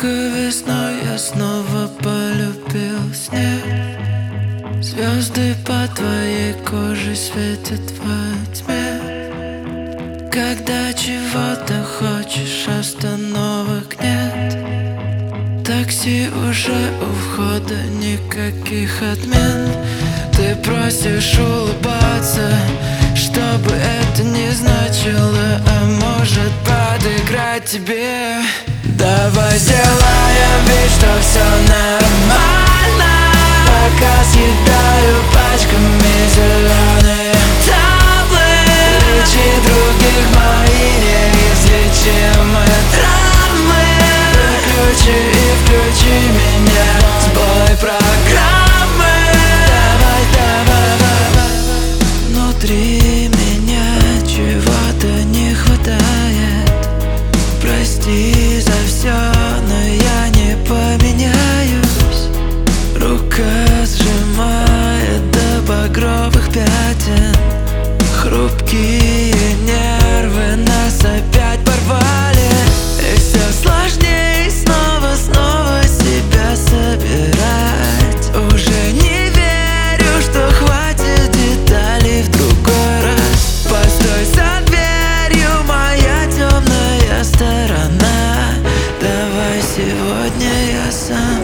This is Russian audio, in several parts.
Яркой весной я снова полюбил снег. Звезды по твоей коже светят во тьме. Когда чего-то хочешь, остановок нет. Такси уже у входа, никаких отмен. Ты просишь улыбаться, чтобы это не значило, а может подыграть тебе. Давай сделаем вид, что все нормально, пока съедаю пачками зеленые таблетки других мои неизлечимые травмы. Выключи и включи меня, сбой программы. Давай, давай, давай. Внутри меня чего-то не хватает. Прости за все, но я не поменяюсь. Рука сжимает до багровых пятен. Хрупкие нервы нас опять порвали. И все сложнее снова себя собирать. Уже не верю, что хватит деталей в другой раз. Постой за дверью, моя темная сторона. Давай сегодня я сам.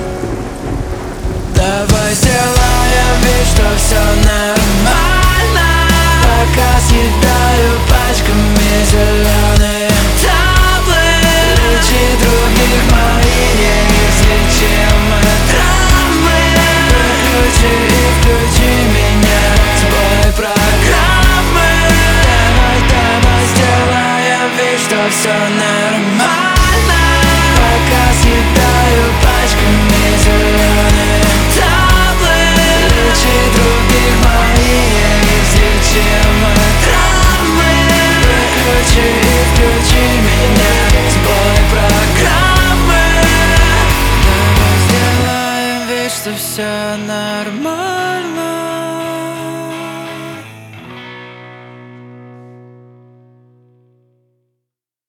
Давай сделаем вид, что все нормально, пока съедаю пачками зеленые таблетки других мои неизлечимые травмы. Выключи и включи меня, сбой программы. Давай, давай сделаем вид, что все нормально, пока съедаю пачками зеленые таблетки других мои неизлечимые травмы. Выключи и включи меня, сбой программы. Давай сделаем вид, что все нормально,